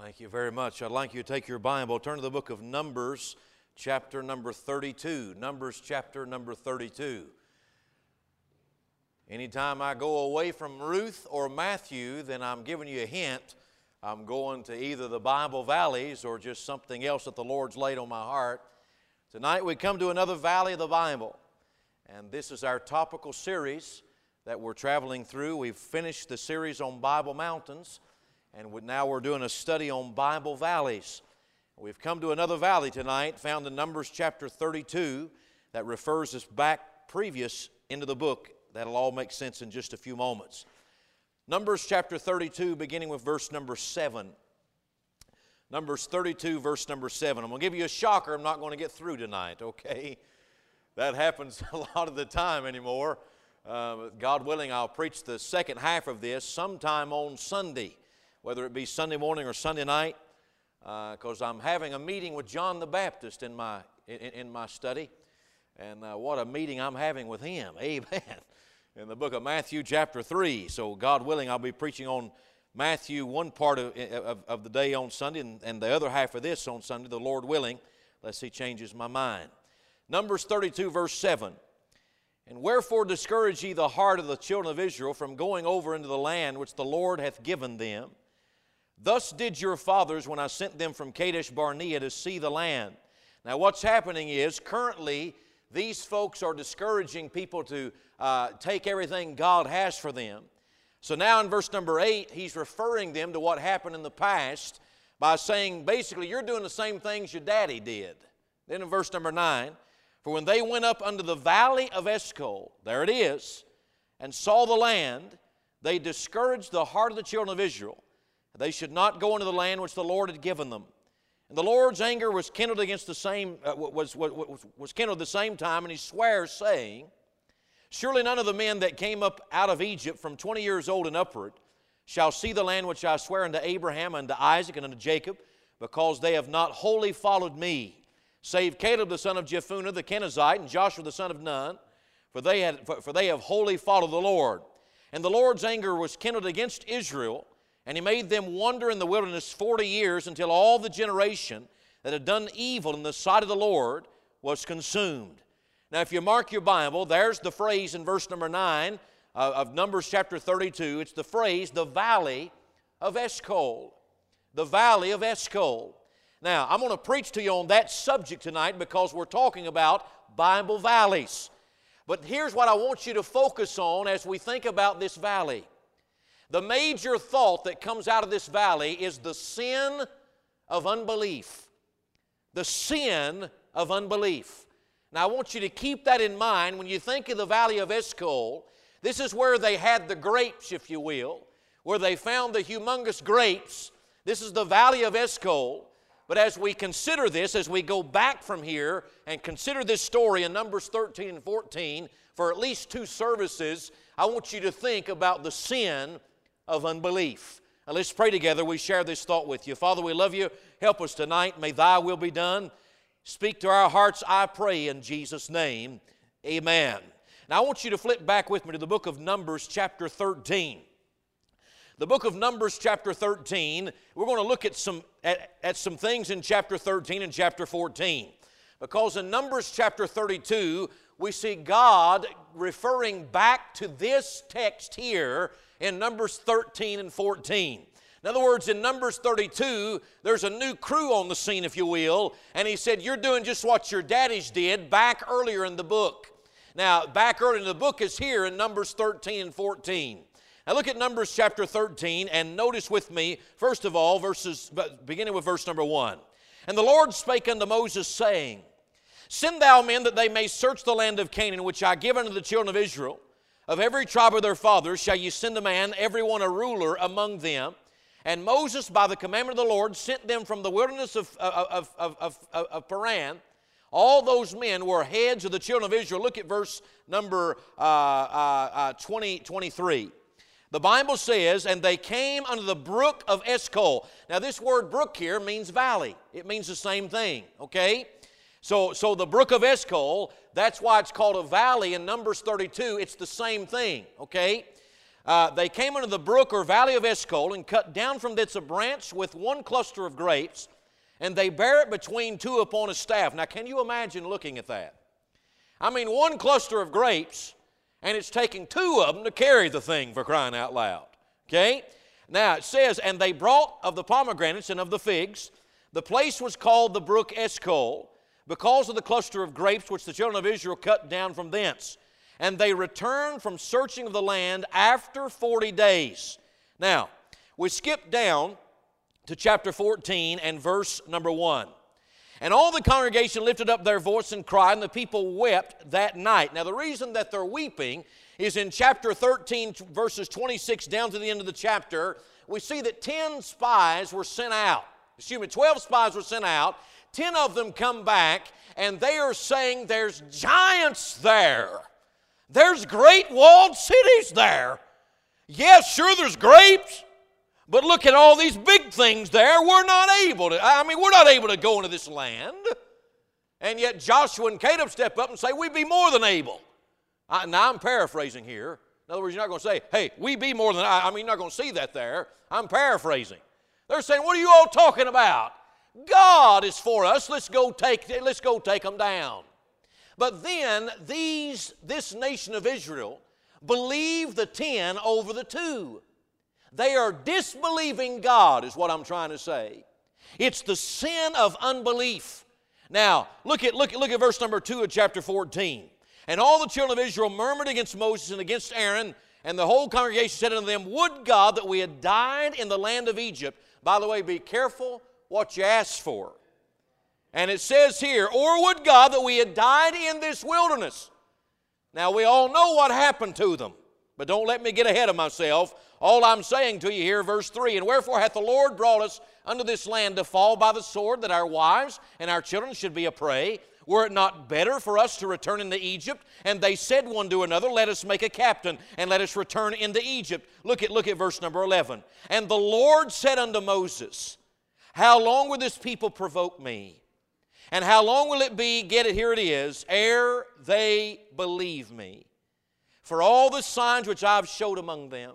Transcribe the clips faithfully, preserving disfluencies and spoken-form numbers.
Thank you very much. I'd like you to take your Bible, turn to the book of Numbers, chapter number thirty-two. Numbers, chapter number thirty-two. Anytime I go away from Ruth or Matthew, then I'm giving you a hint. I'm going to either the Bible valleys or just something else that the Lord's laid on my heart. Tonight we come to another valley of the Bible, and this is our topical series that we're traveling through. We've finished the series on Bible mountains, and now we're doing a study on Bible valleys. We've come to another valley tonight, found in Numbers chapter thirty-two, that refers us back previous into the book. That'll all make sense in just a few moments. Numbers chapter thirty-two, beginning with verse number seven. Numbers thirty-two, verse number seven. I'm going to give you a shocker. I'm not going to get through tonight, okay? That happens a lot of the time anymore. Uh, God willing, I'll preach the second half of this sometime on Sunday, whether it be Sunday morning or Sunday night, because uh, I'm having a meeting with John the Baptist in my in, in my study, and uh, what a meeting I'm having with him. Amen. In the book of Matthew chapter three. So God willing, I'll be preaching on Matthew one part of, of, of the day on Sunday, and, and the other half of this on Sunday, the Lord willing, unless He changes my mind. Numbers thirty-two, verse seven. And wherefore discourage ye the heart of the children of Israel from going over into the land which the Lord hath given them? Thus did your fathers when I sent them from Kadesh Barnea to see the land. Now what's happening is currently these folks are discouraging people to uh, take everything God has for them. So now in verse number eight, he's referring them to what happened in the past by saying basically you're doing the same things your daddy did. Then in verse number nine, for when they went up unto the valley of Eshcol, there it is, and saw the land, they discouraged the heart of the children of Israel. They should not go into the land which the Lord had given them. And the Lord's anger was kindled against the same uh, was, was, was kindled at the same time, and he swears, saying, surely none of the men that came up out of Egypt from twenty years old and upward shall see the land which I swear unto Abraham, unto Isaac, and unto Jacob, because they have not wholly followed me, save Caleb the son of Jephunneh the Kenizzite, and Joshua the son of Nun, for they had for, for they have wholly followed the Lord. And the Lord's anger was kindled against Israel, and he made them wander in the wilderness forty years, until all the generation that had done evil in the sight of the Lord was consumed. Now, if you mark your Bible, there's the phrase in verse number nine uh, of Numbers chapter thirty-two. It's the phrase, the valley of Eshcol. The valley of Eshcol. Now, I'm going to preach to you on that subject tonight because we're talking about Bible valleys. But here's what I want you to focus on as we think about this valley. The major thought that comes out of this valley is the sin of unbelief. The sin of unbelief. Now, I want you to keep that in mind when you think of the valley of Eshcol. This is where they had the grapes, if you will, where they found the humongous grapes. This is the valley of Eshcol. But as we consider this, as we go back from here and consider this story in Numbers thirteen and fourteen, for at least two services, I want you to think about the sin of unbelief. Now let's pray together. We share this thought with you. Father, we love you. Help us tonight. May thy will be done. Speak to our hearts, I pray, in Jesus' name. Amen. Now I want you to flip back with me to the book of Numbers chapter thirteen. The book of Numbers chapter thirteen, we're going to look at some, at, at some things in chapter thirteen and chapter fourteen. Because in Numbers chapter thirty-two, we see God referring back to this text here in Numbers thirteen and fourteen. In other words, in Numbers thirty-two, there's a new crew on the scene, if you will, and he said, you're doing just what your daddies did back earlier in the book. Now, back earlier in the book is here in Numbers thirteen and fourteen. Now look at Numbers chapter thirteen and notice with me, first of all, verses beginning with verse number one. And the Lord spake unto Moses, saying, send thou men that they may search the land of Canaan, which I give unto the children of Israel. Of every tribe of their fathers shall ye send a man, every one a ruler among them. And Moses, by the commandment of the Lord, sent them from the wilderness of, of, of, of, of, of Paran. All those men were heads of the children of Israel. Look at verse number uh, uh, uh, twenty, twenty-three. The Bible says, and they came unto the brook of Eshcol. Now this word brook here means valley. It means the same thing, okay? So, so the brook of Eshcol, that's why it's called a valley in Numbers thirty-two. It's the same thing, okay? Uh, they came into the brook or valley of Eshcol and cut down from thence a branch with one cluster of grapes, and they bear it between two upon a staff. Now, can you imagine looking at that? I mean, one cluster of grapes, and it's taking two of them to carry the thing, for crying out loud. Okay? Now, it says, and they brought of the pomegranates and of the figs. The place was called the brook Eshcol, because of the cluster of grapes which the children of Israel cut down from thence. And they returned from searching of the land after forty days. Now, we skip down to chapter fourteen and verse number one. And all the congregation lifted up their voice and cried, and the people wept that night. Now, the reason that they're weeping is in chapter thirteen, verses twenty-six down to the end of the chapter, we see that ten spies were sent out. Excuse me, twelve spies were sent out. ten of them come back, and they are saying there's giants there. There's great walled cities there. Yes, sure, there's grapes, but look at all these big things there. We're not able to, I mean, we're not able to go into this land. And yet Joshua and Caleb step up and say, we be more than able. I, now, I'm paraphrasing here. In other words, you're not going to say, hey, we be more than I. I mean, you're not going to see that there. I'm paraphrasing. They're saying, what are you all talking about? God is for us. Let's go take, let's go take them down. But then these, this nation of Israel believe the ten over the two. They are disbelieving God, is what I'm trying to say. It's the sin of unbelief. Now, look at, look, look at verse number two of chapter fourteen. And all the children of Israel murmured against Moses and against Aaron, and the whole congregation said unto them, would God that we had died in the land of Egypt. By the way, be careful what you ask for. And it says here, or would God that we had died in this wilderness. Now, we all know what happened to them, but don't let me get ahead of myself. All I'm saying to you here, verse three, and wherefore hath the Lord brought us unto this land to fall by the sword, that our wives and our children should be a prey? Were it not better for us to return into Egypt? And they said one to another, let us make a captain, and let us return into Egypt. Look at, look at verse number eleven. And the Lord said unto Moses, how long will this people provoke me? And how long will it be, get it, here it is, ere they believe me? For all the signs which I've showed among them.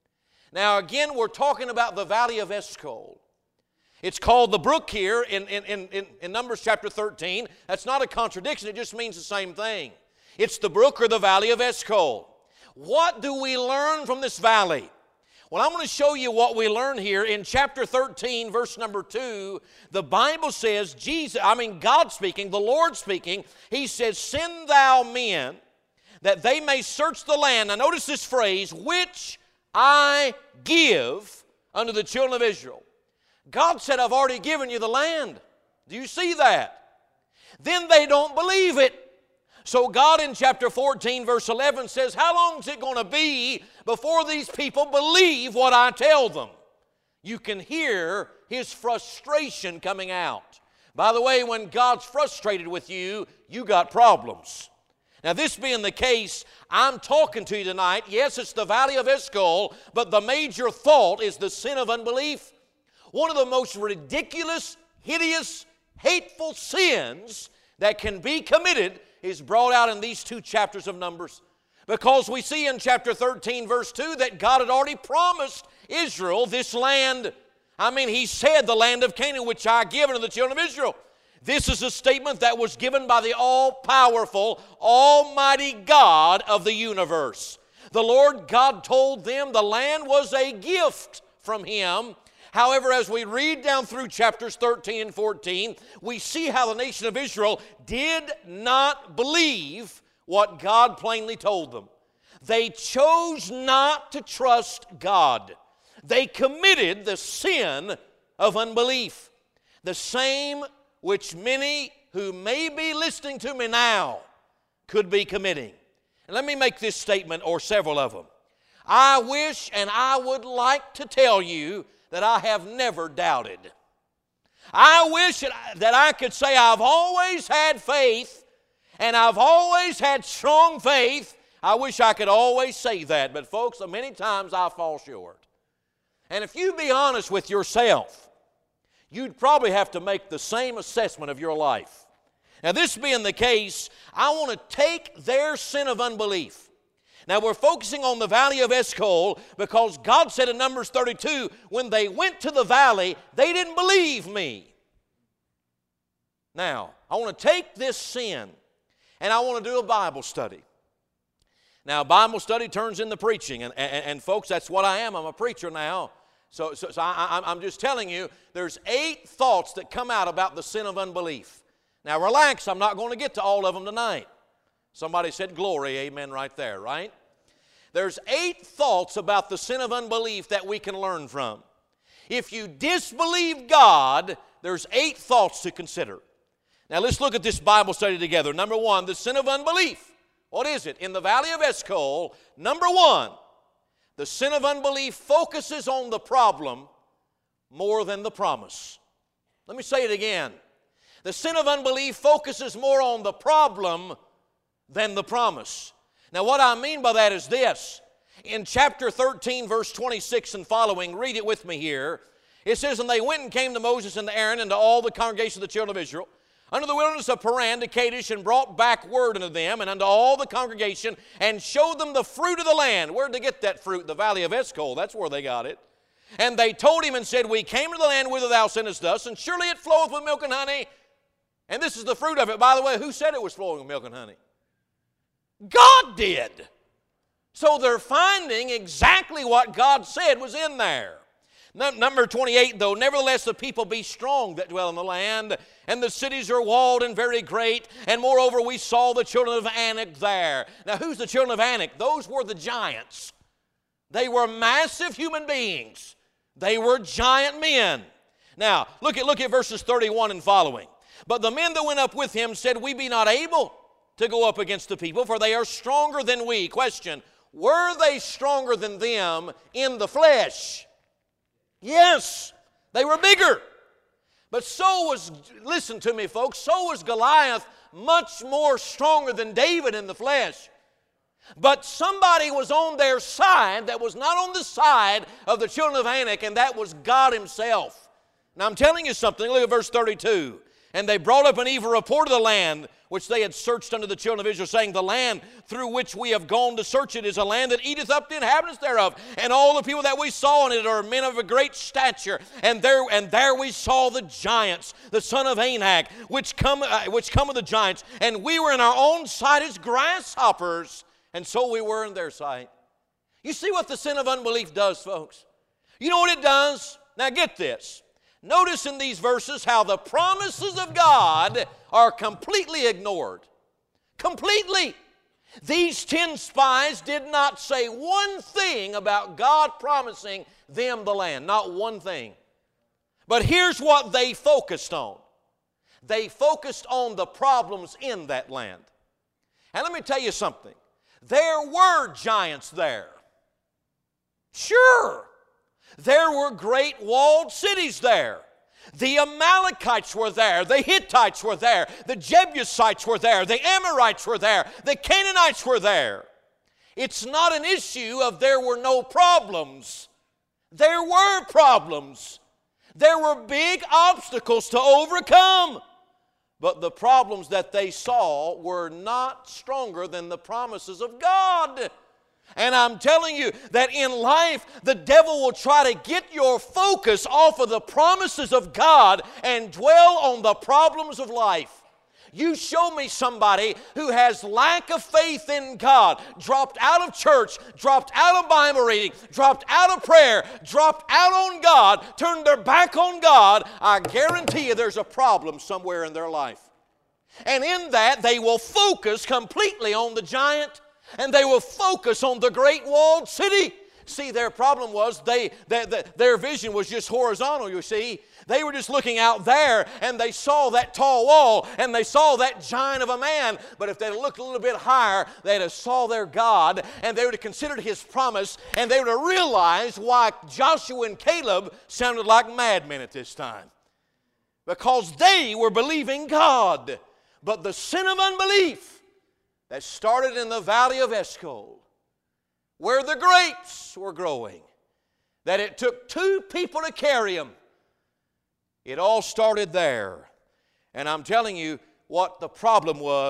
Now again, we're talking about the valley of Eshcol. It's called the brook here in, in, in, in Numbers chapter thirteen. That's not a contradiction, it just means the same thing. It's the brook or the valley of Eshcol. What do we learn from this valley? Well, I'm going to show you what we learn here in chapter thirteen, verse number two. The Bible says, Jesus, I mean God speaking, the Lord speaking, He says, send thou men that they may search the land. Now notice this phrase, which I give unto the children of Israel. God said, I've already given you the land. Do you see that? Then they don't believe it. So God in chapter fourteen, verse eleven says, how long is it going to be before these people believe what I tell them? You can hear His frustration coming out. By the way, when God's frustrated with you, you got problems. Now, this being the case, I'm talking to you tonight. Yes, it's the valley of Eshcol, but the major fault is the sin of unbelief. One of the most ridiculous, hideous, hateful sins that can be committed is brought out in these two chapters of Numbers. Because we see in chapter thirteen, verse two, that God had already promised Israel this land. I mean, He said, the land of Canaan, which I give unto the children of Israel. This is a statement that was given by the all-powerful, almighty God of the universe. The Lord God told them the land was a gift from Him. However, as we read down through chapters thirteen and fourteen, we see how the nation of Israel did not believe what God plainly told them. They chose not to trust God. They committed the sin of unbelief. The same which many who may be listening to me now could be committing. And let me make this statement, or several of them. I wish and I would like to tell you that I have never doubted. I wish that I could say I've always had faith and I've always had strong faith. I wish I could always say that, but folks, many times I fall short. And if you be honest with yourself, you'd probably have to make the same assessment of your life. Now, this being the case, I want to take their sin of unbelief, Now we're focusing on the valley of Eshcol because God said in Numbers thirty-two, when they went to the valley, they didn't believe me. Now, I want to take this sin and I want to do a Bible study. Now, Bible study turns into preaching, and, and, and folks, that's what I am. I'm a preacher now. So, so, so I, I'm just telling you, there's eight thoughts that come out about the sin of unbelief. Now, relax, I'm not going to get to all of them tonight. Somebody said glory, amen, right there, right? There's eight thoughts about the sin of unbelief that we can learn from. If you disbelieve God, there's eight thoughts to consider. Now, let's look at this Bible study together. Number one, the sin of unbelief. What is it? In the valley of Eshcol, number one, the sin of unbelief focuses on the problem more than the promise. Let me say it again. The sin of unbelief focuses more on the problem than the promise. Now, what I mean by that is this. In chapter thirteen, verse twenty-six and following, read it with me here. It says, and they went and came to Moses and to Aaron and to all the congregation of the children of Israel unto the wilderness of Paran to Kadesh, and brought back word unto them and unto all the congregation, and showed them the fruit of the land. Where'd they get that fruit? The valley of Eshcol. That's where they got it. And they told him and said, we came to the land whither thou sentest us, and surely it floweth with milk and honey. And this is the fruit of it. By the way, who said it was flowing with milk and honey? God did. So they're finding exactly what God said was in there. Number twenty-eight, though, nevertheless the people be strong that dwell in the land, and the cities are walled and very great, and moreover we saw the children of Anak there. Now, who's the children of Anak? Those were the giants. They were massive human beings. They were giant men. Now, look at, look at verses thirty-one and following. But the men that went up with him said, we be not able to go up against the people, for they are stronger than we. Question, were they stronger than them in the flesh? Yes, they were bigger. But so was, listen to me folks, so was Goliath much more stronger than David in the flesh. But somebody was on their side that was not on the side of the children of Anak, and that was God himself. Now I'm telling you something, look at verse thirty-two. And they brought up an evil report of the land which they had searched unto the children of Israel, saying, the land through which we have gone to search it is a land that eateth up the inhabitants thereof. And all the people that we saw in it are men of a great stature. And there, and there we saw the giants, the son of Anak, which come, uh, which come of the giants. And we were in our own sight as grasshoppers, and so we were in their sight. You see what the sin of unbelief does, folks? You know what it does? Now get this. Notice in these verses how the promises of God are completely ignored. Completely. These ten spies did not say one thing about God promising them the land. Not one thing. But here's what they focused on. They focused on the problems in that land. And let me tell you something. There were giants there. Sure. There were great walled cities there. The Amalekites were there. The Hittites were there. The Jebusites were there. The Amorites were there. The Canaanites were there. It's not an issue of there were no problems. There were problems. There were big obstacles to overcome. But the problems that they saw were not stronger than the promises of God. And I'm telling you that in life, the devil will try to get your focus off of the promises of God and dwell on the problems of life. You show me somebody who has lack of faith in God, dropped out of church, dropped out of Bible reading, dropped out of prayer, dropped out on God, turned their back on God, I guarantee you there's a problem somewhere in their life. And in that, they will focus completely on the giant, and they will focus on the great walled city. See, their problem was they, they, they, their vision was just horizontal, you see. They were just looking out there, and they saw that tall wall, and they saw that giant of a man. But if they looked a little bit higher, they'd have saw their God, and they would have considered His promise, and they would have realized why Joshua and Caleb sounded like madmen at this time. Because they were believing God. But the sin of unbelief that started in the valley of Eshcol, where the grapes were growing, that it took two people to carry them. It all started there. And I'm telling you what the problem was.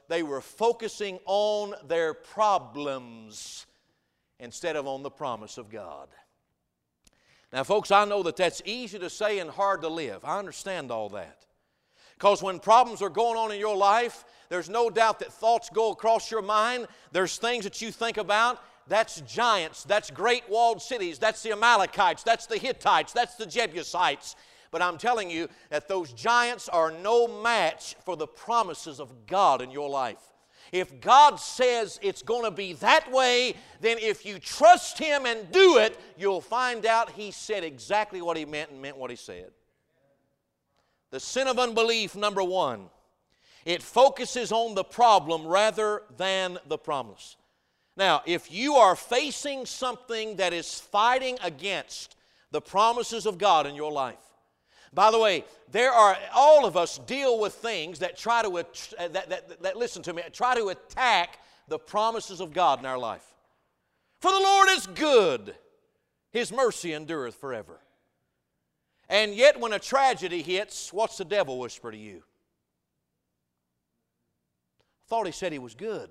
they were focusing on their problems instead of on the promise of God. Now, folks, I know that that's easy to say and hard to live. I understand all that. Because when problems are going on in your life, there's no doubt that thoughts go across your mind. There's things that you think about. That's giants. That's great walled cities. That's the Amalekites. That's the Hittites. That's the Jebusites. But I'm telling you that those giants are no match for the promises of God in your life. If God says it's going to be that way, then if you trust Him and do it, you'll find out He said exactly what He meant and meant what He said. The sin of unbelief, number one, it focuses on the problem rather than the promise. Now, if you are facing something that is fighting against the promises of God in your life, by the way, there are, all of us deal with things that try to, that, that, that, listen to me, try to attack the promises of God in our life. For the Lord is good. His mercy endureth forever. And yet when a tragedy hits, what's the devil whisper to you? I thought He said He was good.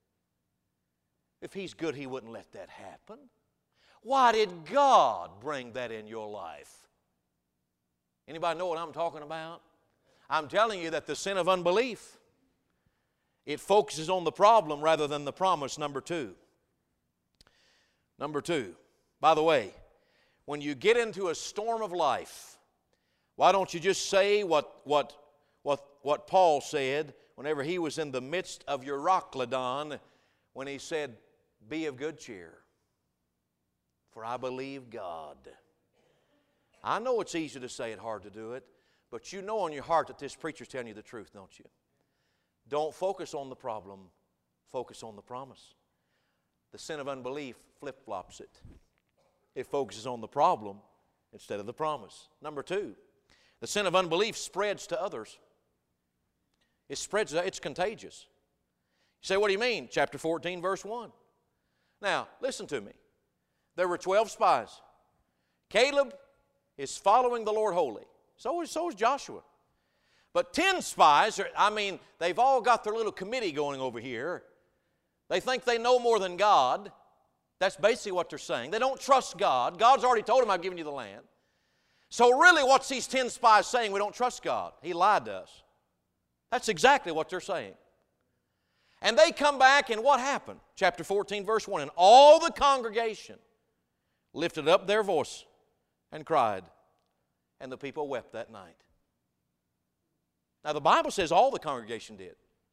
If He's good, He wouldn't let that happen. Why did God bring that in your life? Anybody know what I'm talking about? I'm telling you that the sin of unbelief, it focuses on the problem rather than the promise, number two. Number two, by the way, when you get into a storm of life, why don't you just say what, what, what, what Paul said whenever he was in the midst of Euroclydon, when he said, "Be of good cheer, for I believe God." I know it's easy to say it, hard to do it, but you know in your heart that this preacher's telling you the truth, don't you? Don't focus on the problem, focus on the promise. The sin of unbelief flip-flops it. It focuses on the problem instead of the promise. Number two, the sin of unbelief spreads to others. It spreads, it's contagious. You say, what do you mean? Chapter fourteen, verse one. Now, listen to me. There were twelve spies. Caleb is following the Lord wholly. So is, so is Joshua. But ten spies, are, I mean, they've all got their little committee going over here. They think they know more than God. That's basically what they're saying. They don't trust God. God's already told them, "I've given you the land." So really, what's these ten spies saying? We don't trust God. He lied to us. That's exactly what they're saying. And they come back, and what happened? Chapter fourteen, verse one. And all the congregation lifted up their voice and cried, and the people wept that night. Now, the Bible says all the congregation did.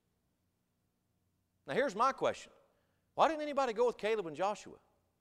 Now, here's my question. Why didn't anybody go with Caleb and Joshua?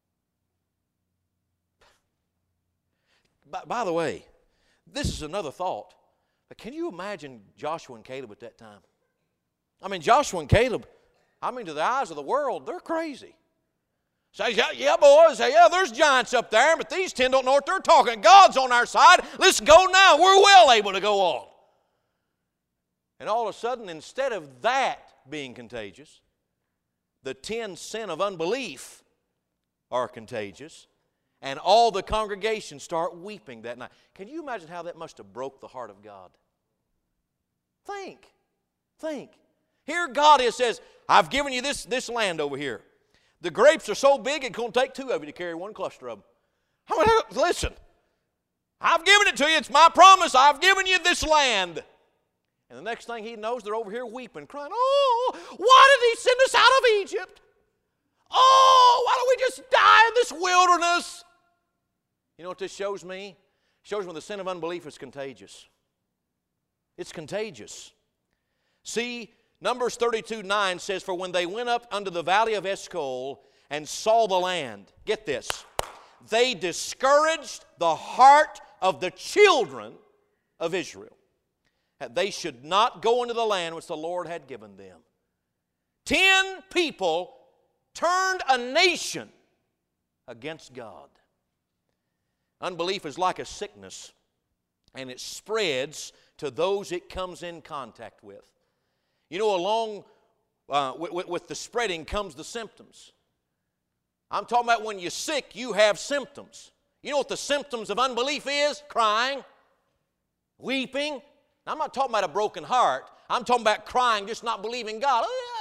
By, by the way, this is another thought. But can you imagine Joshua and Caleb at that time? I mean, Joshua and Caleb, I mean, to the eyes of the world, they're crazy. Say, yeah, yeah, boys, say, yeah, there's giants up there, but these ten don't know what they're talking. God's on our side. Let's go now. We're well able to go on. And all of a sudden, instead of that being contagious, the ten sin of unbelief are contagious, and all the congregation start weeping that night. Can you imagine how that must have broke the heart of God? Think. Think. Here God is, says, "I've given you this, this land over here. The grapes are so big, it's going to take two of you to carry one cluster of them." I mean, listen, I've given it to you. It's my promise. I've given you this land. And the next thing he knows, they're over here weeping, crying, "Oh, why did He send us out of Egypt? Oh, why don't we just die in this wilderness?" You know what this shows me? It shows me the sin of unbelief is contagious. It's contagious. See, Numbers thirty-two nine says, "For when they went up unto the valley of Eshcol and saw the land," get this, "they discouraged the heart of the children of Israel, that they should not go into the land which the Lord had given them." Ten people turned a nation against God. Unbelief is like a sickness, and it spreads to those it comes in contact with. You know, along uh, with, with the spreading comes the symptoms. I'm talking about when you're sick, you have symptoms. You know what the symptoms of unbelief is? Crying, weeping. Now, I'm not talking about a broken heart. I'm talking about crying, just not believing God. Oh,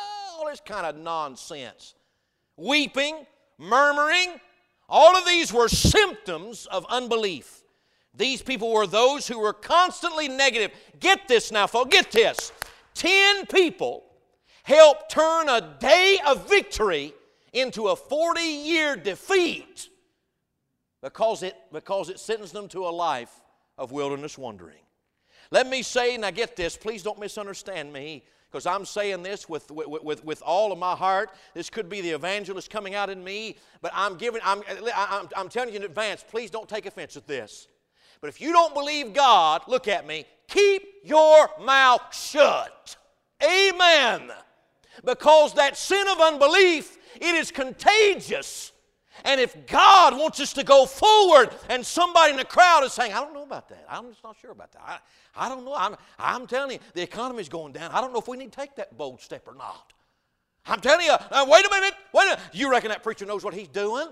all this kind of nonsense. Weeping, murmuring, all of these were symptoms of unbelief. These people were those who were constantly negative. Get this now, folks, get this. Ten people helped turn a day of victory into a forty-year defeat because it, because it sentenced them to a life of wilderness wandering. Let me say, now get this, please don't misunderstand me, because I'm saying this with, with, with, with all of my heart. This could be the evangelist coming out in me, but I'm giving, I'm, I'm, I'm telling you in advance, please don't take offense at this. But if you don't believe God, look at me, keep your mouth shut. Amen. Because that sin of unbelief, it is contagious. And if God wants us to go forward and somebody in the crowd is saying, I don't know about that. I'm just not sure about that. I, I don't know. I'm, I'm telling you, the economy's going down. I don't know if we need to take that bold step or not. I'm telling you, uh, wait a minute. Wait a minute. You reckon that preacher knows what he's doing?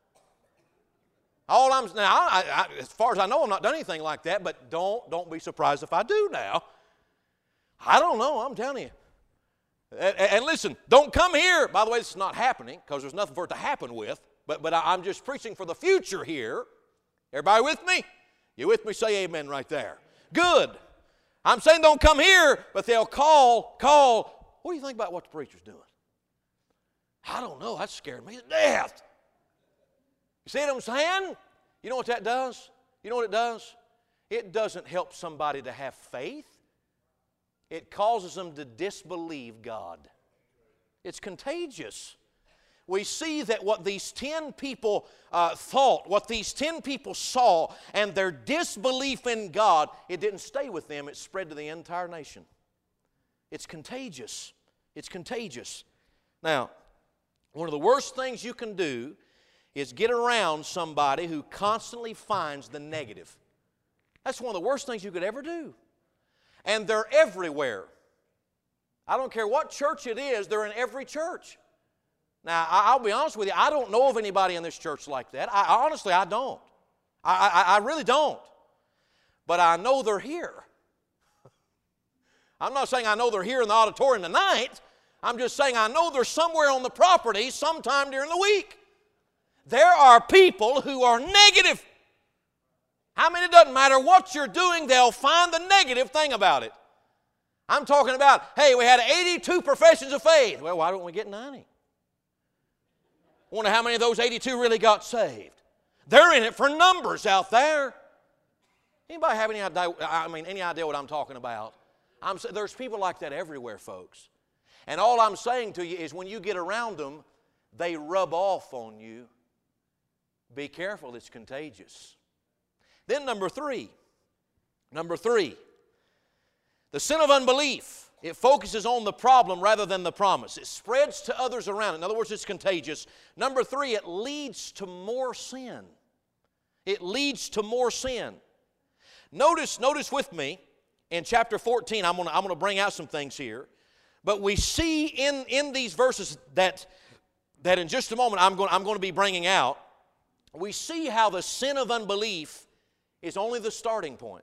All I'm now, I, I, as far as I know, I've not done anything like that, but don't, don't be surprised if I do now. I don't know. I'm telling you. And, and listen, don't come here. By the way, this is not happening because there's nothing for it to happen with. But, but I'm just preaching for the future here. Everybody with me? You with me? Say amen right there. Good. I'm saying don't come here, but they'll call, call. What do you think about what the preacher's doing? I don't know. That scared me to death. You see what I'm saying? You know what that does? You know what it does? It doesn't help somebody to have faith. It causes them to disbelieve God. It's contagious. We see that what these ten people uh, thought, what these ten people saw, and their disbelief in God, it didn't stay with them. It spread to the entire nation. It's contagious. It's contagious. Now, one of the worst things you can do is get around somebody who constantly finds the negative. That's one of the worst things you could ever do. And they're everywhere. I don't care what church it is, they're in every church. Now, I'll be honest with you, I don't know of anybody in this church like that. I, honestly, I don't. I, I, I really don't. But I know they're here. I'm not saying I know they're here in the auditorium tonight. I'm just saying I know they're somewhere on the property sometime during the week. There are people who are negative. I mean, it doesn't matter what you're doing, they'll find the negative thing about it. I'm talking about, hey, we had eighty-two professions of faith. Well, why don't we get ninety? Wonder how many of those eighty-two really got saved. They're in it for numbers out there. Anybody have any idea, I mean, any idea what I'm talking about? I'm, there's people like that everywhere, folks. And all I'm saying to you is when you get around them, they rub off on you. Be careful, it's contagious. Then number three, number three, the sin of unbelief. It focuses on the problem rather than the promise. It spreads to others around. In other words, it's contagious. Number three, it leads to more sin. It leads to more sin. Notice, notice with me in chapter fourteen, I'm going to I'm going to bring out some things here. But we see in, in these verses that, that in just a moment I'm going, I'm going to be bringing out, we see how the sin of unbelief is only the starting point.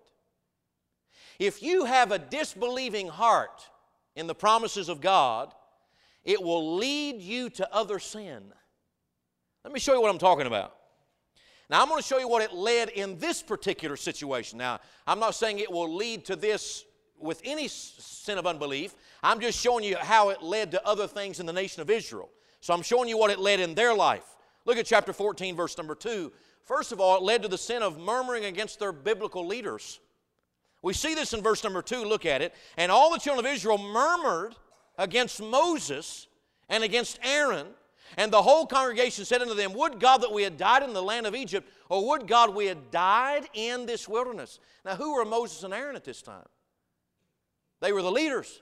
If you have a disbelieving heart in the promises of God, it will lead you to other sin. Let me show you what I'm talking about. Now, I'm going to show you what it led in this particular situation. Now, I'm not saying it will lead to this with any sin of unbelief. I'm just showing you how it led to other things in the nation of Israel. So I'm showing you what it led in their life. Look at chapter fourteen, verse number two. First of all, it led to the sin of murmuring against their biblical leaders. We see this in verse number two. Look at it. And all the children of Israel murmured against Moses and against Aaron. And the whole congregation said unto them, Would God that we had died in the land of Egypt, or would God we had died in this wilderness? Now, who were Moses and Aaron at this time? They were the leaders.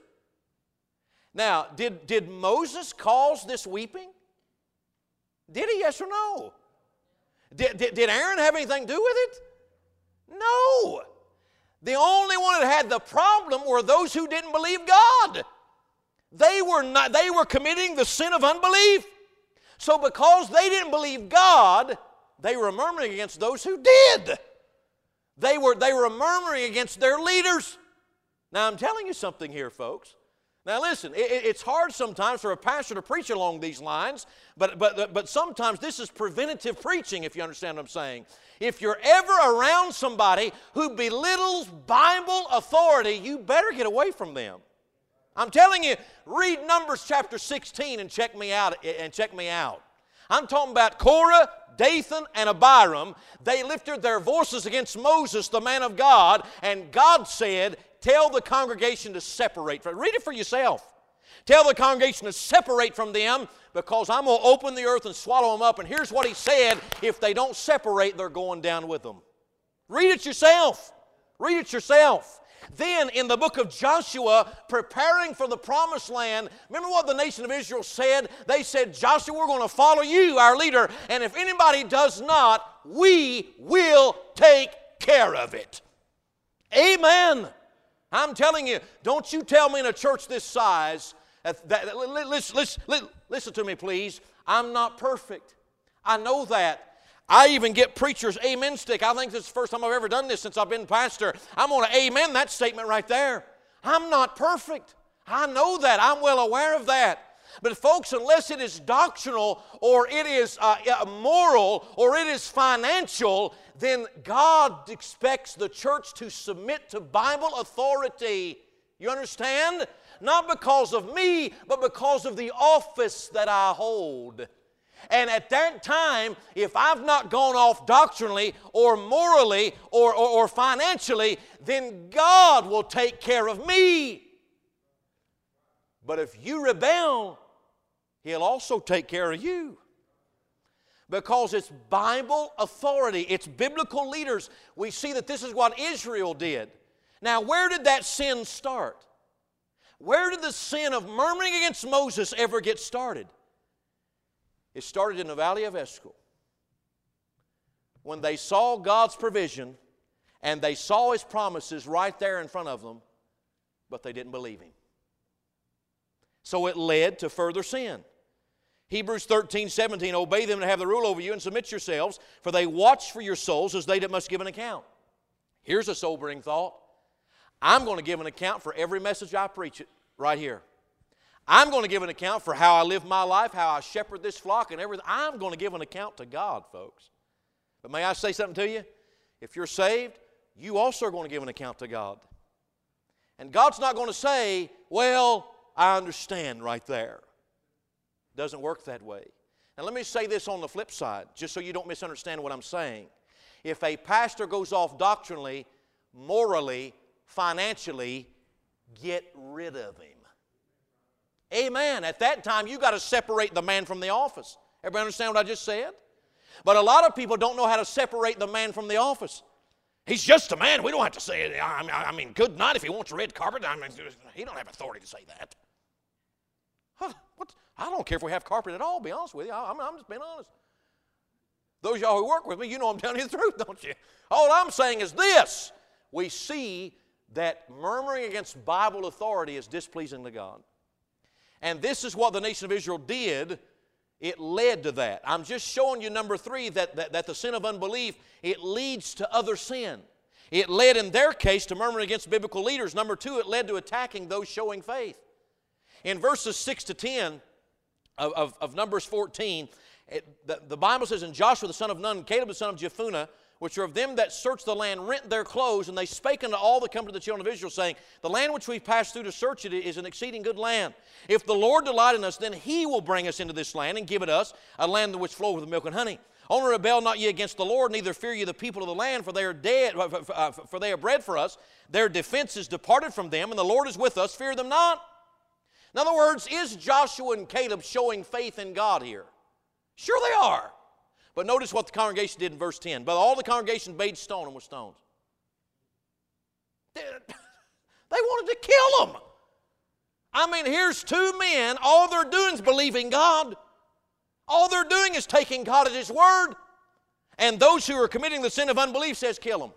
Now, did, did Moses cause this weeping? Did he, yes or no? Did, did, did Aaron have anything to do with it? No. The only one that had the problem were those who didn't believe God. They were not, they were committing the sin of unbelief. So because they didn't believe God, they were murmuring against those who did. They were, they were murmuring against their leaders. Now I'm telling you something here, folks. Now listen, it, it's hard sometimes for a pastor to preach along these lines, but, but, but sometimes this is preventative preaching, if you understand what I'm saying. If you're ever around somebody who belittles Bible authority, you better get away from them. I'm telling you, read Numbers chapter sixteen and check me out. And check me out. I'm talking about Korah, Dathan, and Abiram. They lifted their voices against Moses, the man of God, and God said, tell the congregation to separate. Read it for yourself. Tell the congregation to separate from them because I'm going to open the earth and swallow them up. And here's what he said, if they don't separate, they're going down with them. Read it yourself. Read it yourself. Then in the book of Joshua, preparing for the promised land, remember what the nation of Israel said? They said, Joshua, we're going to follow you, our leader, and if anybody does not, we will take care of it. Amen. I'm telling you, don't you tell me in a church this size, that, that, listen, listen, listen to me please, I'm not perfect. I know that. I even get preachers' amen stick. I think this is the first time I've ever done this since I've been pastor. I'm going to amen that statement right there. I'm not perfect. I know that. I'm well aware of that. But folks, unless it is doctrinal or it is uh, moral or it is financial, then God expects the church to submit to Bible authority. You understand? Not because of me, but because of the office that I hold. And at that time, if I've not gone off doctrinally or morally or, or, or financially, then God will take care of me. But if you rebel, He'll also take care of you. Because it's Bible authority. It's biblical leaders. We see that this is what Israel did. Now, where did that sin start? Where did the sin of murmuring against Moses ever get started? It started in the valley of Eshcol. When they saw God's provision and they saw His promises right there in front of them, but they didn't believe Him. So it led to further sin. Hebrews thirteen, seventeen, obey them to have the rule over you and submit yourselves, for they watch for your souls as they that must give an account. Here's a sobering thought. I'm going to give an account for every message I preach it right here. I'm going to give an account for how I live my life, how I shepherd this flock and everything. I'm going to give an account to God, folks. But may I say something to you? If you're saved, you also are going to give an account to God. And God's not going to say, well, I understand right there. It doesn't work that way. Now let me say this on the flip side, just so you don't misunderstand what I'm saying. If a pastor goes off doctrinally, morally, financially, get rid of him. Amen. At that time, you've got to separate the man from the office. Everybody understand what I just said? But a lot of people don't know how to separate the man from the office. He's just a man. We don't have to say it. I mean, I mean good night if he wants a red carpet. I mean, he don't have authority to say that. Huh, what? I don't care if we have carpet at all, to be honest with you. I'm, I'm just being honest. Those of y'all who work with me, you know I'm telling you the truth, don't you? All I'm saying is this. We see that murmuring against Bible authority is displeasing to God. And this is what the nation of Israel did. It led to that. I'm just showing you, number three, that, that, that the sin of unbelief, it leads to other sin. It led, in their case, to murmuring against biblical leaders. Number two, it led to attacking those showing faith. In verses six to ten of, of, of Numbers fourteen, it, the, the Bible says, and Joshua the son of Nun, and Caleb the son of Jephunneh, which are of them that search the land, rent their clothes, and they spake unto all the company of the children of Israel, saying, the land which we passed through to search it is an exceeding good land. If the Lord delight in us, then He will bring us into this land, and give it us, a land which floweth with milk and honey. Only rebel not ye against the Lord, neither fear ye the people of the land, for they are dead, for they are bread for us. Their defense is departed from them, and the Lord is with us, fear them not. In other words, is Joshua and Caleb showing faith in God here? Sure they are. But notice what the congregation did in verse ten. But all the congregation bade stone him with stones. They wanted to kill him. I mean, here's two men. All they're doing is believing God. All they're doing is taking God at His word. And those who are committing the sin of unbelief says kill them.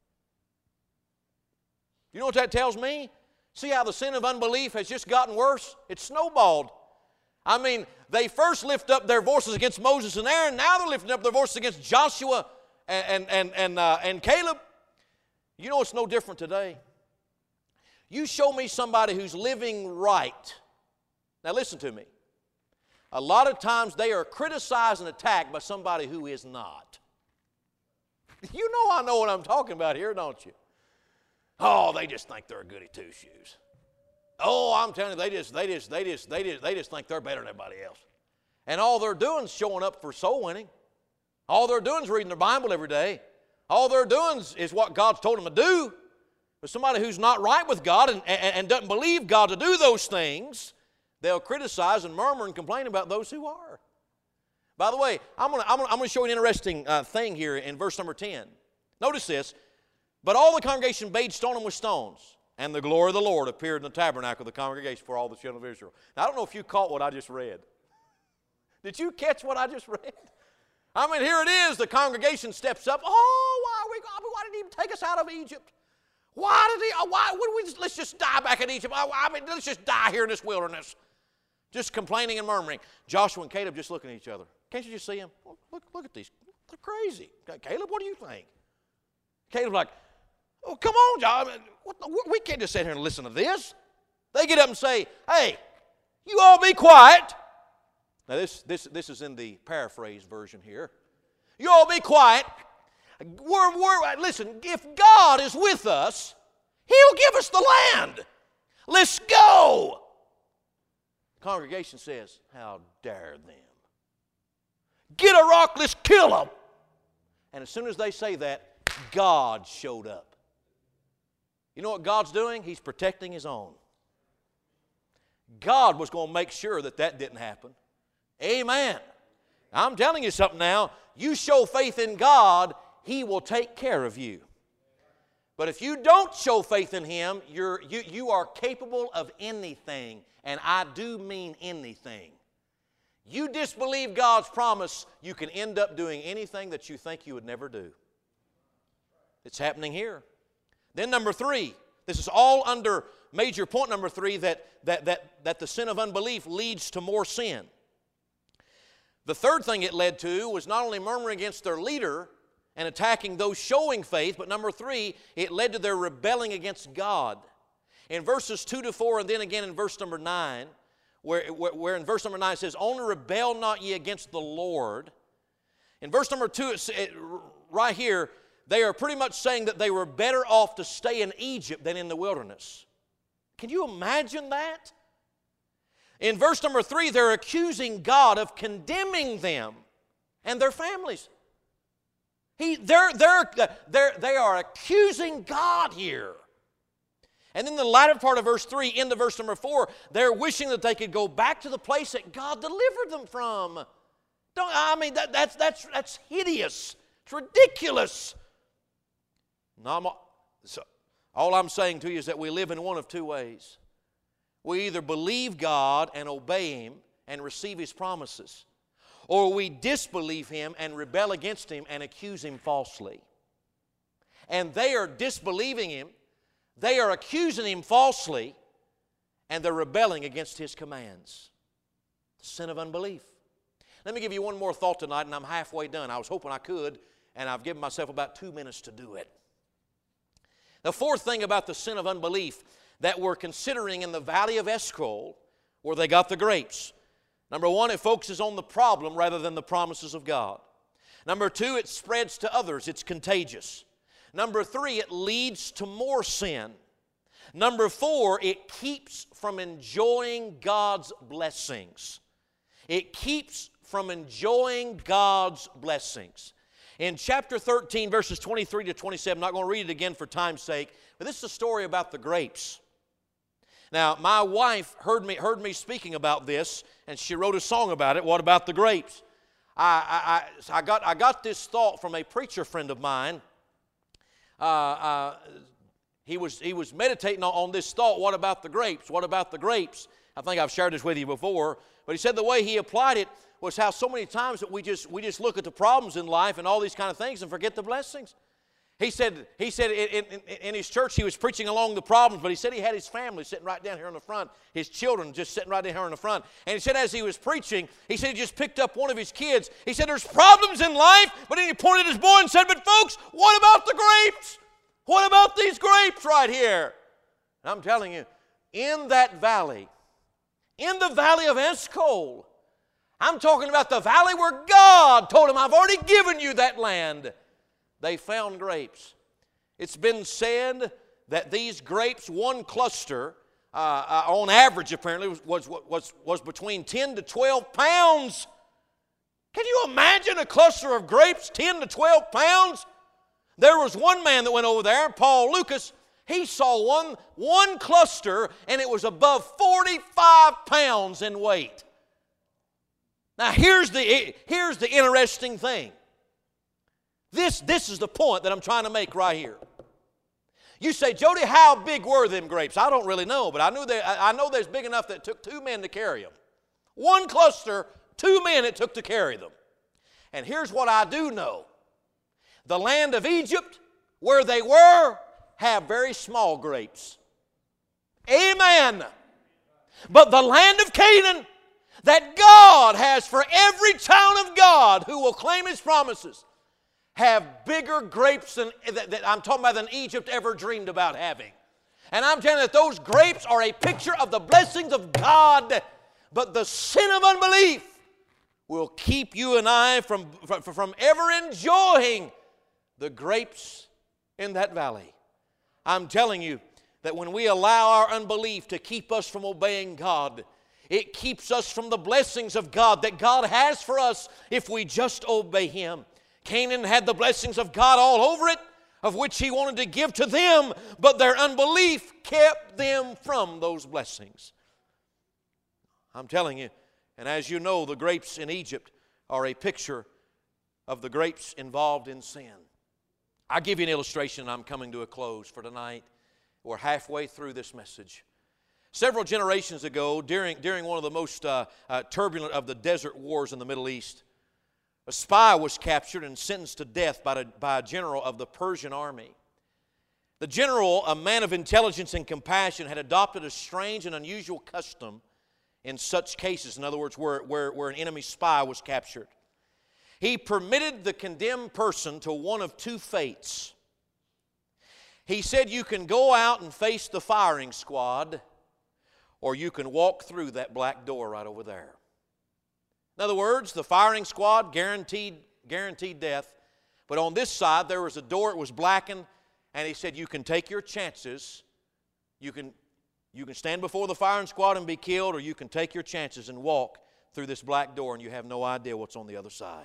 You know what that tells me? See how the sin of unbelief has just gotten worse? It's snowballed. I mean, they first lift up their voices against Moses and Aaron. Now they're lifting up their voices against Joshua and, and, and, and, uh, and Caleb. You know it's no different today. You show me somebody who's living right. Now listen to me. A lot of times they are criticized and attacked by somebody who is not. You know I know what I'm talking about here, don't you? Oh, they just think they're a goody two-shoes. Oh, I'm telling you, they just, they just, they just, they just, they just think they're better than everybody else. And all they're doing is showing up for soul winning. All they're doing is reading their Bible every day. All they're doing is what God's told them to do. But somebody who's not right with God and, and, and doesn't believe God to do those things, they'll criticize and murmur and complain about those who are. By the way, I'm going to I'm gonna, I'm gonna show you an interesting uh, thing here in verse number ten. Notice this. But all the congregation bade stone him with stones, and the glory of the Lord appeared in the tabernacle of the congregation for all the children of Israel. Now, I don't know if you caught what I just read. Did you catch what I just read? I mean, here it is. The congregation steps up. Oh, why, are we, why did he even take us out of Egypt? Why did he, why would we, let's just die back in Egypt. I mean, let's just die here in this wilderness. Just complaining and murmuring. Joshua and Caleb just looking at each other. Can't you just see them? Look, look at these. They're crazy. Caleb, what do you think? Caleb's like, oh, come on, John. What the, we can't just sit here and listen to this. They get up and say, hey, you all be quiet. Now, this, this, this is in the paraphrase version here. You all be quiet. We're, we're, listen, if God is with us, He'll give us the land. Let's go. The congregation says, how dare them. Get a rock, let's kill them. And as soon as they say that, God showed up. You know what God's doing? He's protecting His own. God was going to make sure that that didn't happen. Amen. I'm telling you something now. You show faith in God, He will take care of you. But if you don't show faith in Him, you're, you, you are capable of anything. And I do mean anything. You disbelieve God's promise, you can end up doing anything that you think you would never do. It's happening here. Then number three, this is all under major point number three, that, that, that, that the sin of unbelief leads to more sin. The third thing it led to was not only murmuring against their leader and attacking those showing faith, but number three, it led to their rebelling against God. In verses two to four and then again in verse number nine, where, where, where in verse number nine it says, only rebel not ye against the Lord. In verse number two, it, it, right here, they are pretty much saying that they were better off to stay in Egypt than in the wilderness. Can you imagine that? In verse number three, they're accusing God of condemning them and their families. He, they're, they're, they're, they are accusing God here. And then the latter part of verse three, into verse number four, they're wishing that they could go back to the place that God delivered them from. Don't, I mean, that, that's, that's, that's hideous. It's ridiculous. No, I'm, so, all I'm saying to you is that we live in one of two ways. We either believe God and obey Him and receive His promises, or we disbelieve Him and rebel against Him and accuse Him falsely. And they are disbelieving Him, they are accusing Him falsely, and they're rebelling against His commands. The sin of unbelief. Let me give you one more thought tonight, and I'm halfway done. I was hoping I could, and I've given myself about two minutes to do it. The fourth thing about the sin of unbelief that we're considering in the valley of Eshcol, where they got the grapes. Number one, it focuses on the problem rather than the promises of God. Number two, it spreads to others. It's contagious. Number three, it leads to more sin. Number four, it keeps from enjoying God's blessings. It keeps from enjoying God's blessings. In chapter thirteen, verses twenty-three to twenty-seven, I'm not going to read it again for time's sake, but this is a story about the grapes. Now, my wife heard me, heard me speaking about this, and she wrote a song about it. What about the grapes? I, I, I, got, I got this thought from a preacher friend of mine. Uh, uh, he, was, he was meditating on, on this thought, what about the grapes? What about the grapes? I think I've shared this with you before, but he said the way he applied it was how so many times that we just, we just look at the problems in life and all these kind of things and forget the blessings. He said, he said in, in, in his church he was preaching along the problems, but he said he had his family sitting right down here in the front, his children just sitting right down here in the front. And he said as he was preaching, he said he just picked up one of his kids. He said there's problems in life, but then he pointed at his boy and said, but folks, what about the grapes? What about these grapes right here? And I'm telling you, in that valley, in the valley of Eshcol, I'm talking about the valley where God told him, I've already given you that land. They found grapes. It's been said that these grapes, one cluster, uh, uh, on average apparently, was, was, was, was between ten to twelve pounds. Can you imagine a cluster of grapes, ten to twelve pounds? There was one man that went over there, Paul Lucas. He saw one, one cluster, and it was above forty-five pounds in weight. Now, here's the, here's the interesting thing. This, this is the point that I'm trying to make right here. You say, Jody, how big were them grapes? I don't really know, but I, knew they, I know there's big enough that it took two men to carry them. One cluster, two men it took to carry them. And here's what I do know. The land of Egypt, where they were, have very small grapes. Amen. But the land of Canaan that God has for every child of God who will claim His promises have bigger grapes than, that, that I'm talking about than Egypt ever dreamed about having. And I'm telling you that those grapes are a picture of the blessings of God, but the sin of unbelief will keep you and I from, from, from ever enjoying the grapes in that valley. I'm telling you that when we allow our unbelief to keep us from obeying God, it keeps us from the blessings of God that God has for us if we just obey Him. Canaan had the blessings of God all over it, of which He wanted to give to them, but their unbelief kept them from those blessings. I'm telling you, and as you know, the grapes in Egypt are a picture of the grapes involved in sin. I'll give you an illustration, and I'm coming to a close for tonight. We're halfway through this message. Several generations ago, during, during one of the most uh, uh, turbulent of the desert wars in the Middle East, a spy was captured and sentenced to death by, the, by a general of the Persian army. The general, a man of intelligence and compassion, had adopted a strange and unusual custom in such cases. In other words, where, where, where an enemy spy was captured. He permitted the condemned person to one of two fates. He said, you can go out and face the firing squad, or you can walk through that black door right over there. In other words, the firing squad guaranteed, guaranteed death. But on this side, there was a door, it was blackened, and he said, you can take your chances. You can, you can stand before the firing squad and be killed, or you can take your chances and walk through this black door, and you have no idea what's on the other side.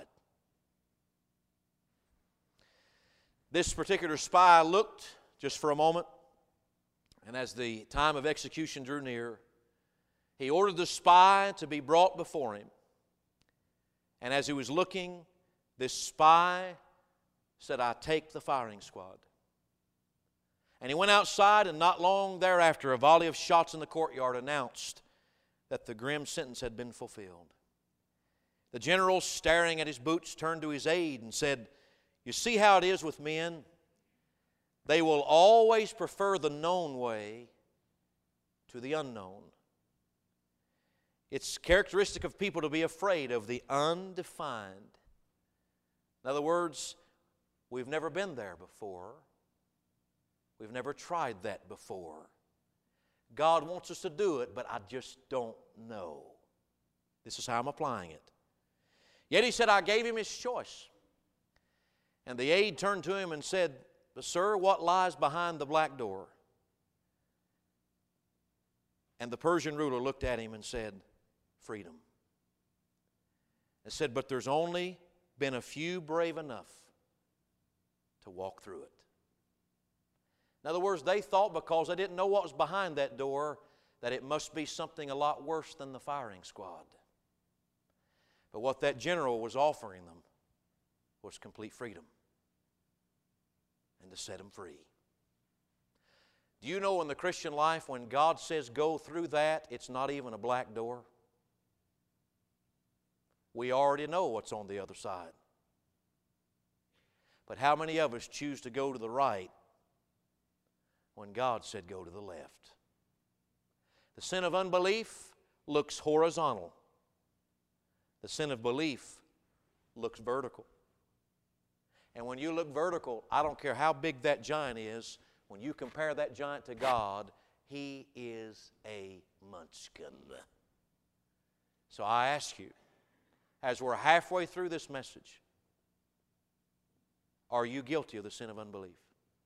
This particular spy looked just for a moment, and as the time of execution drew near, he ordered the spy to be brought before him. And as he was looking, this spy said, I take the firing squad. And he went outside, and not long thereafter, a volley of shots in the courtyard announced that the grim sentence had been fulfilled. The general, staring at his boots, turned to his aide and said, you see how it is with men? They will always prefer the known way to the unknown. It's characteristic of people to be afraid of the undefined. In other words, we've never been there before. We've never tried that before. God wants us to do it, but I just don't know. This is how I'm applying it. Yet he said, I gave him his choice. And the aide turned to him and said, but sir, what lies behind the black door? And the Persian ruler looked at him and said, freedom. And said, but there's only been a few brave enough to walk through it. In other words, they thought because they didn't know what was behind that door that it must be something a lot worse than the firing squad. But what that general was offering them was complete freedom and to set them free. Do you know in the Christian life when God says go through that, it's not even a black door? We already know what's on the other side. But how many of us choose to go to the right when God said go to the left? The sin of unbelief looks horizontal. The sin of belief looks vertical. And when you look vertical, I don't care how big that giant is, when you compare that giant to God, he is a munchkin. So I ask you, as we're halfway through this message, are you guilty of the sin of unbelief?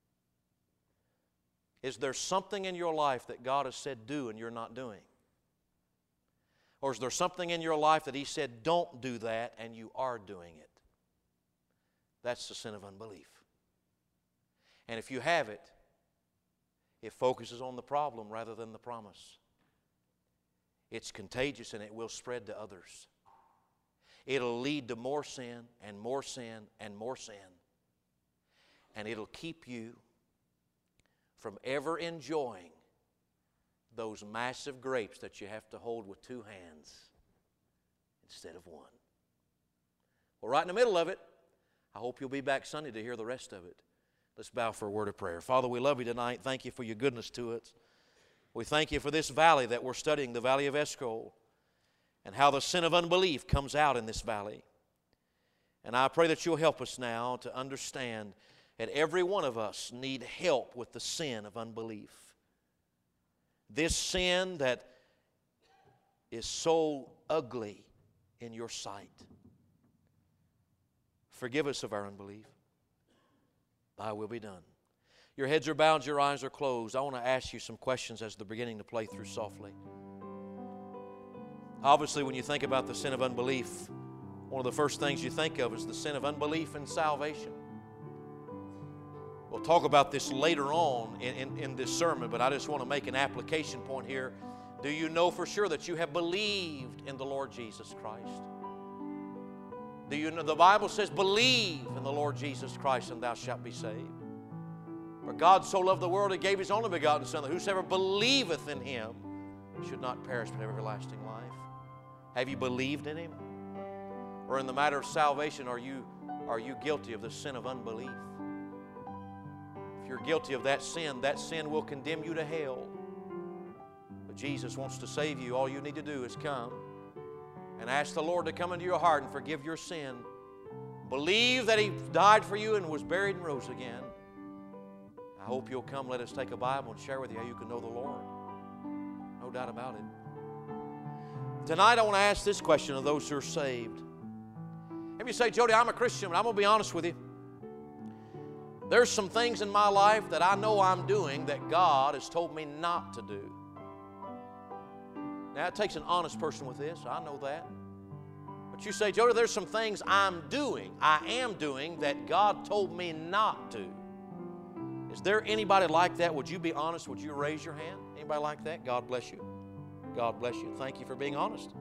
Is there something in your life that God has said do and you're not doing? Or is there something in your life that He said don't do that and you are doing it? That's the sin of unbelief. And if you have it, it focuses on the problem rather than the promise. It's contagious and it will spread to others. It'll lead to more sin and more sin and more sin. And it'll keep you from ever enjoying those massive grapes that you have to hold with two hands instead of one. Well, right in the middle of it, I hope you'll be back Sunday to hear the rest of it. Let's bow for a word of prayer. Father, we love You tonight. Thank You for Your goodness to us. We thank You for this valley that we're studying, the Valley of Eshcol, and how the sin of unbelief comes out in this valley. And I pray that You'll help us now to understand that every one of us need help with the sin of unbelief. This sin that is so ugly in Your sight. Forgive us of our unbelief. Thy will be done. Your heads are bowed, your eyes are closed. I want to ask you some questions as they're beginning to play through softly. Obviously, when you think about the sin of unbelief, one of the first things you think of is the sin of unbelief in salvation. We'll talk about this later on in, in, in this sermon, but I just want to make an application point here. Do you know for sure that you have believed in the Lord Jesus Christ? Do you know the Bible says, believe in the Lord Jesus Christ and thou shalt be saved. For God so loved the world, He gave His only begotten Son, that whosoever believeth in Him should not perish but have everlasting life. Have you believed in Him? Or in the matter of salvation, are you, are you guilty of the sin of unbelief? If you're guilty of that sin, that sin will condemn you to hell. But Jesus wants to save you. All you need to do is come and ask the Lord to come into your heart and forgive your sin. Believe that He died for you and was buried and rose again. I hope you'll come. Let us take a Bible and share with you how you can know the Lord. No doubt about it. Tonight I want to ask this question of those who are saved. Maybe you say, Jody, I'm a Christian, but I'm going to be honest with you. There's some things in my life that I know I'm doing that God has told me not to do. Now, it takes an honest person with this. I know that. But you say, Jody, there's some things I'm doing, I am doing, that God told me not to. Is there anybody like that? Would you be honest? Would you raise your hand? Anybody like that? God bless you. God bless you. Thank you for being honest.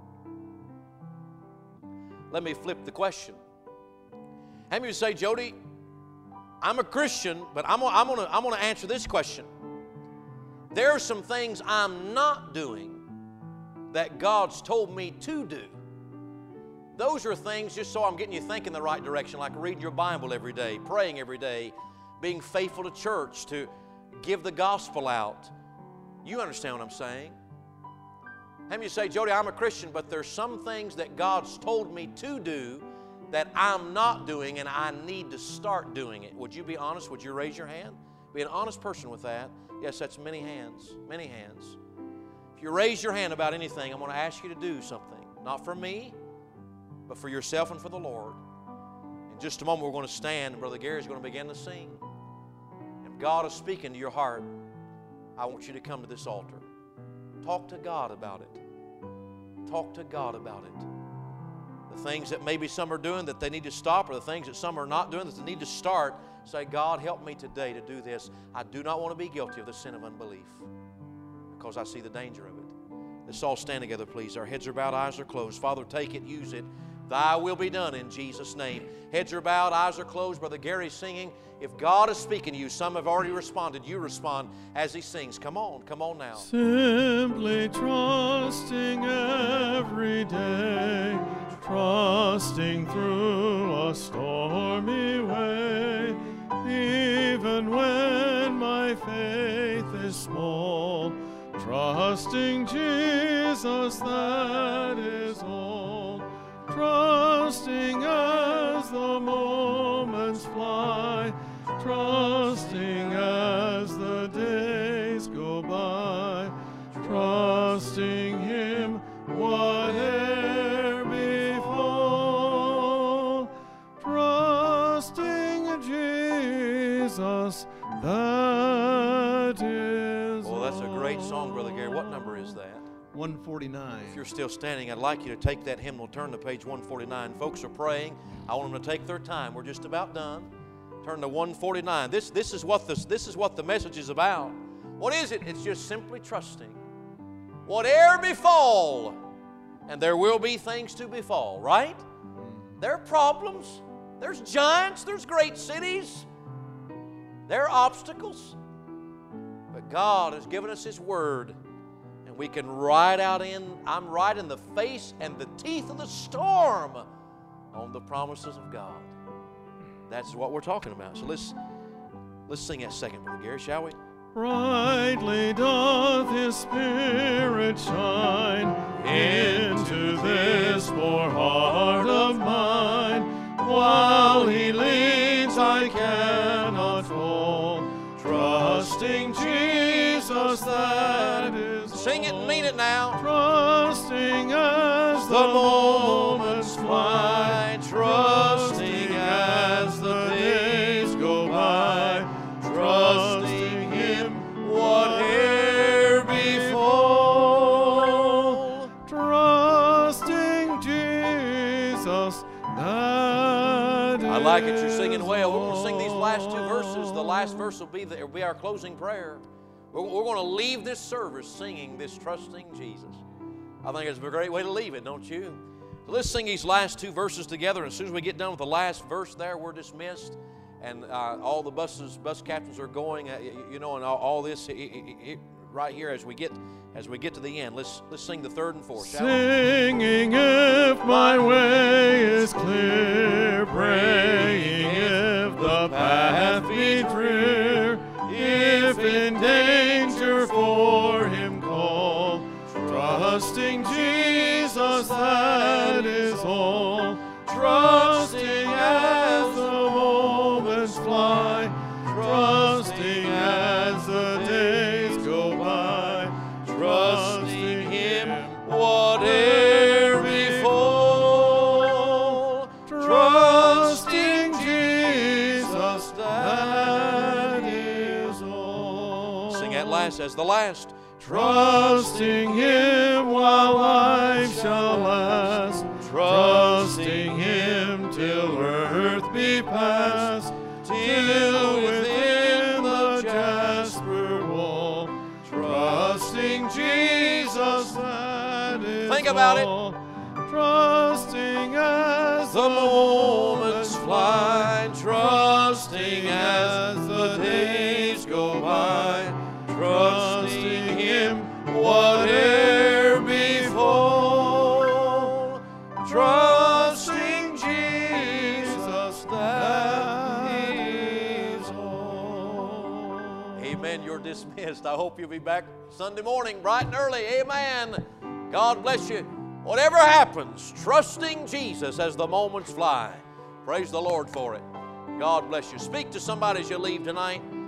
Let me flip the question. How many of you say, Jody, I'm a Christian, but I'm going I'm to I'm going to answer this question. There are some things I'm not doing that God's told me to do. Those are things, just so I'm getting you thinking the right direction, like reading your Bible every day, praying every day, being faithful to church, to give the gospel out. You understand what I'm saying? How many of you say, Jody, I'm a Christian, but there's some things that God's told me to do that I'm not doing and I need to start doing it? Would you be honest? Would you raise your hand? Be an honest person with that. Yes, that's many hands, many hands. If you raise your hand about anything, I'm going to ask you to do something. Not for me, but for yourself and for the Lord. In just a moment, we're going to stand, and Brother Gary's going to begin to sing. If God is speaking to your heart, I want you to come to this altar. Talk to God about it. Talk to God about it. The things that maybe some are doing that they need to stop, or the things that some are not doing that they need to start, say, God, help me today to do this. I do not want to be guilty of the sin of unbelief because I see the danger of it. Let's all stand together, please. Our heads are bowed, eyes are closed. Father, take it, use it. Thy will be done in Jesus' name. Heads are bowed, eyes are closed. Brother Gary's singing. If God is speaking to you, some have already responded. You respond as he sings. Come on, come on now. Simply trusting every day, trusting through a stormy way, even when my faith is small, trusting Jesus, that is all. Trusting as the moments fly, trusting as the days go by. fly, trusting Him whate'er befall, trusting Jesus, that is Oh, that's a great song, Brother Gary. What number is that? one forty-nine. If you're still standing, I'd like you to take that hymnal, turn to page one forty-nine. Folks are praying. I want them to take their time. We're just about done. Turn to one forty-nine. This, this, is what this, this is what the message is about. What is it? It's just simply trusting. Whate'er befall, and there will be things to befall, right? There are problems. There's giants. There's great cities. There are obstacles. But God has given us His Word. And we can ride out in, I'm right in the face and the teeth of the storm on the promises of God. That's what we're talking about. So let's, let's sing that second, Brother Gary, shall we? Brightly doth His Spirit shine into this poor heart of mine. While He leads, I cannot fall, trusting Jesus, that is Sing it and mean it now. trusting as the moments fly, trusting as the days go by, trusting Him whate'er befall, trusting Jesus, that I like it. You're singing well. We're going to sing these last two verses. The last verse will be, the, will be our closing prayer. We're, we're going to leave this service singing this Trusting Jesus. I think it's a great way to leave it, don't you? So let's sing these last two verses together. And as soon as we get done with the last verse there, we're dismissed. And uh, all the buses, bus captains are going, uh, you know, and all, all this it, it, it, right here as we get as we get to the end. Let's let's sing the third and fourth, shall we? Singing if my way is clear, praying if the path be drear, if in danger for Him call, trusting Jesus, that is all, trusting as the moments fly, trusting as the days go by, trusting Him whate'er befall, trusting Jesus, that is all. Sing that last as the last. Trusting Him while life shall last, trusting Him till earth be past, till within the jasper wall, trusting Jesus, that is Think about it. all. Trusting as The moments fly, trusting as the days go by, trusting Him whate'er befall, trusting Jesus, that is all. Amen. You're dismissed. I hope you'll be back Sunday morning bright and early. Amen. God bless you. Whatever happens, trusting Jesus as the moments fly. Praise the Lord for it. God bless you. Speak to somebody as you leave tonight.